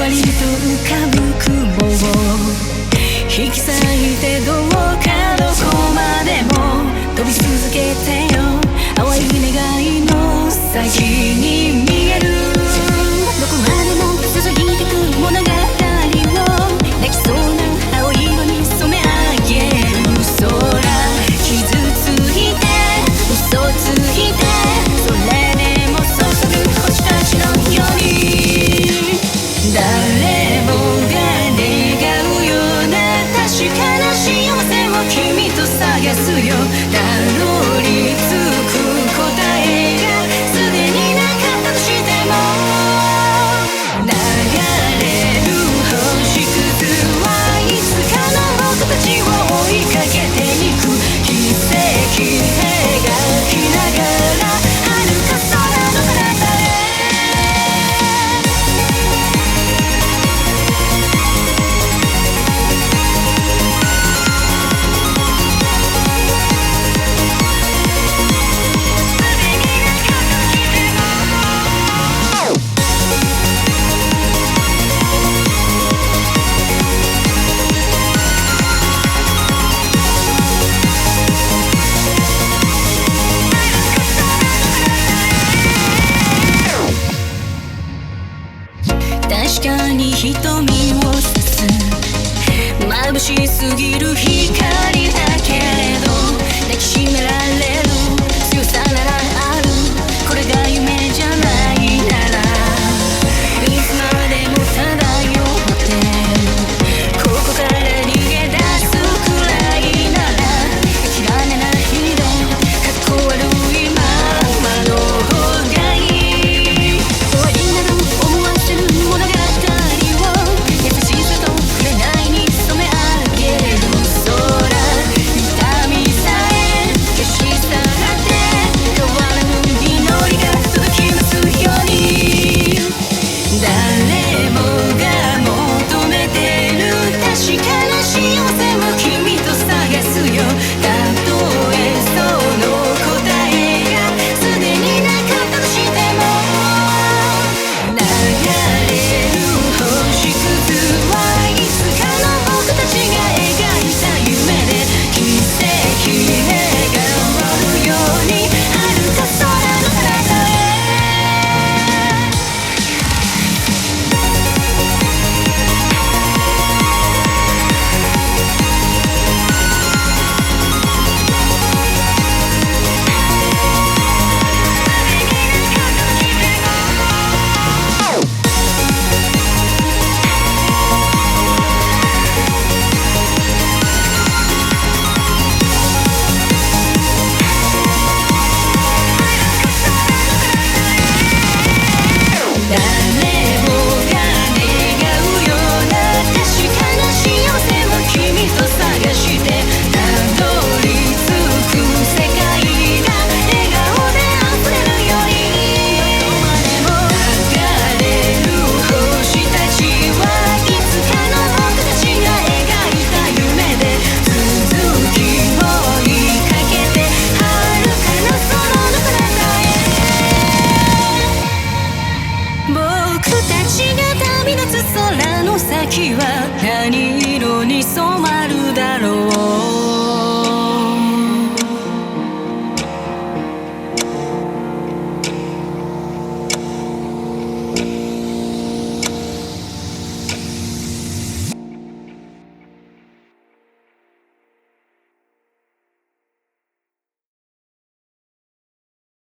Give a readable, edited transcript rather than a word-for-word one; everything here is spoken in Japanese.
らりと浮かぶ雲を引き裂いてどうかどこまでも飛び続けてよ。淡い願いの先に見えるどこまでも続いてく物語を泣きそうな青色に染め上げる空。傷ついて嘘ついてそれでも注ぐ星たちのように誰もが願うような確かな幸せを君と探すよ。たどり着く答えがすでになかったとしても流れる星屑はいつかの僕たちを追いかけてゆく奇跡描きながら遥か空の彼方へ。確かに瞳を刺す眩しすぎる光だけれど抱きしめられる強さならある。これが夢じゃないならいつまでも漂ってここから逃げ出すくらいなら諦めないでかっこ悪いままの方がいい。終わりなど思わせる物語を優しさと紅に染め上げる空。痛みさえ消し去って変わらぬ祈りが届きますように誰もが求めてる確かな幸せを君と探すよ。たとえその答えがすでになかったとしても流れる星屑はいつかの僕たちが描いた夢で奇跡願わるように遥か空の彼方へ。誰もが願うような確かな幸せを君と探してたどり着く世界が笑顔で溢れるようにどこまでも流れる星たちはいつかの僕たちが描いた夢で続きを追いかけて遥かな空の彼方へ。僕たちが旅立つ空の先は何色に染まるだろう。